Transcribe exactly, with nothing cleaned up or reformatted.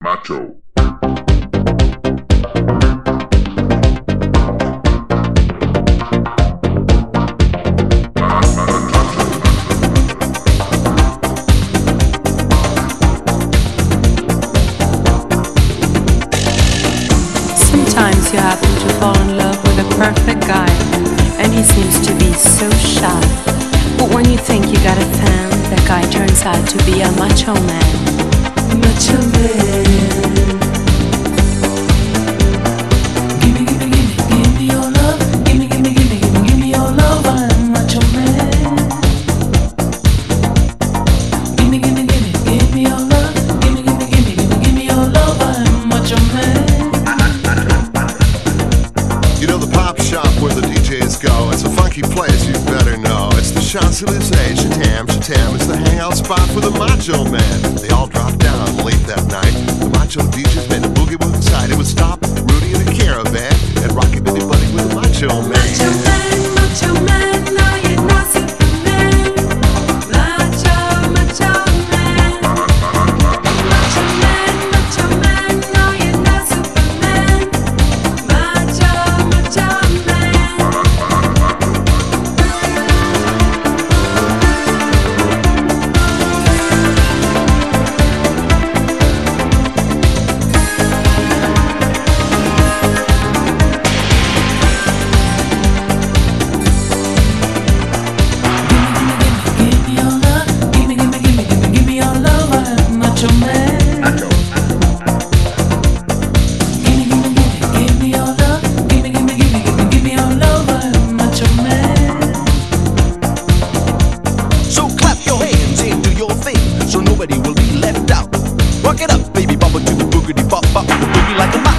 Macho. Sometimes you happen to fall in love with a perfect guy, and he seems to be so shy. But when you think you got a fan, that guy turns out to be a macho man. Macho man. Gimme, gimme, gimme, gimme your love. Gimme, gimme, gimme, gimme, gimme your love. I'm macho man. Gimme, gimme, gimme, gimme your love. Gimme, gimme, gimme, gimme, gimme your love. I'm macho man. You know the pop shop where the D Js go. It's a funky place, you better know. It's the Champs-Élysées, Chatam, Chatam. It's the hangout spot for the Macho Man. They all dropped down late that night. The Macho D Js made a boogie with inside. It would stop Rudy in a caravan and rock it bitty buddy with the Macho Man. Macho man, macho man, no you're not Superman. Macho, macho man. Macho man, macho man, no you're not Superman. Macho, macho man. Give me your love, gimme, gimme, gimme, gimme, gimme your love, I'm macho man. Macho. Gimme, gimme, gimme, gimme your love, gimme, gimme, gimme, gimme, gimme your love, I'm macho man. So clap your hands and do your thing, so nobody will be left out. Rock it up, baby, bubble to the boogity bop bop, the boogie like a mouse.